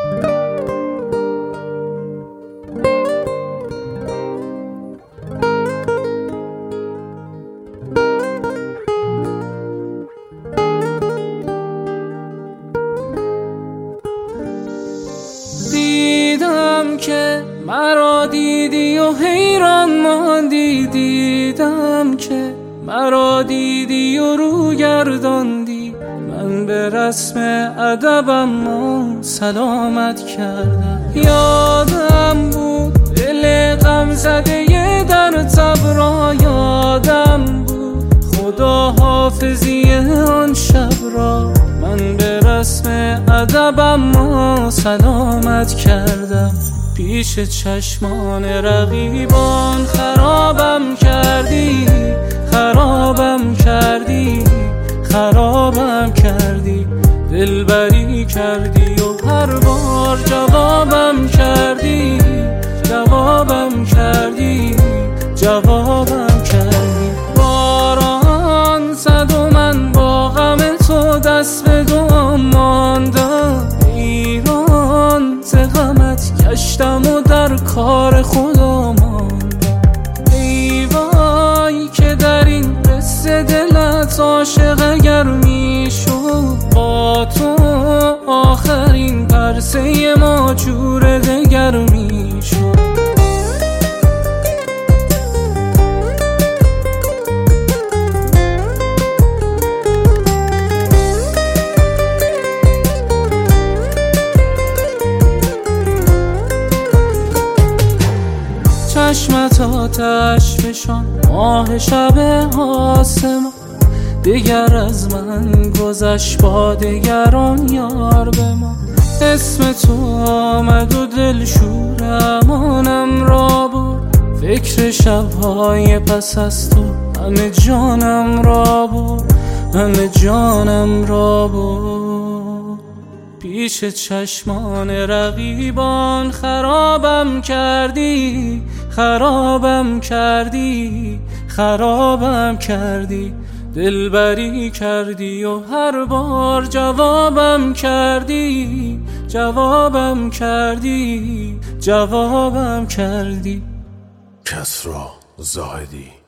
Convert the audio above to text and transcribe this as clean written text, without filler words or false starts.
دیدم که مرا دیدی و حیران ماندی، دیدم که مرا دیدی و رو گرداندی. من به رسم ادبم و سلامت کردم. یادم بود دل غم زده در تب را، یادم بود خدا حافظی آن شب را. من به رسم ادبم و سلامت کردم. پیش چشمان رقیبان خرابم کردی، خرابم کردی، خرابم کردی. دلبری کردی و هر بار جوابم کردی، جوابم کردی، جوابم کردی. باران زد و من با غم تو دست به دعا ماندم. ایران ز غمت گشتم و در کار خدا ماندم. ای وای که در این قصه دلت عاشق اگر میشد، با تو آخرین پرسه ما جور دگر میشد. چشمت آتش فشان ماه شب آسمان، دیگر از من گذشت با دگران یار به ما. اسم تو آمد و دل شور امانم را برد، فکر شبهای پس از تو همه جانم را برد، همه جانم را برد. پیش چشمان رقیبان خرابم کردی، خرابم کردی، خرابم کردی. دلبری کردی و هر بار جوابم کردی، جوابم کردی، جوابم کردی. کسری زاهدی.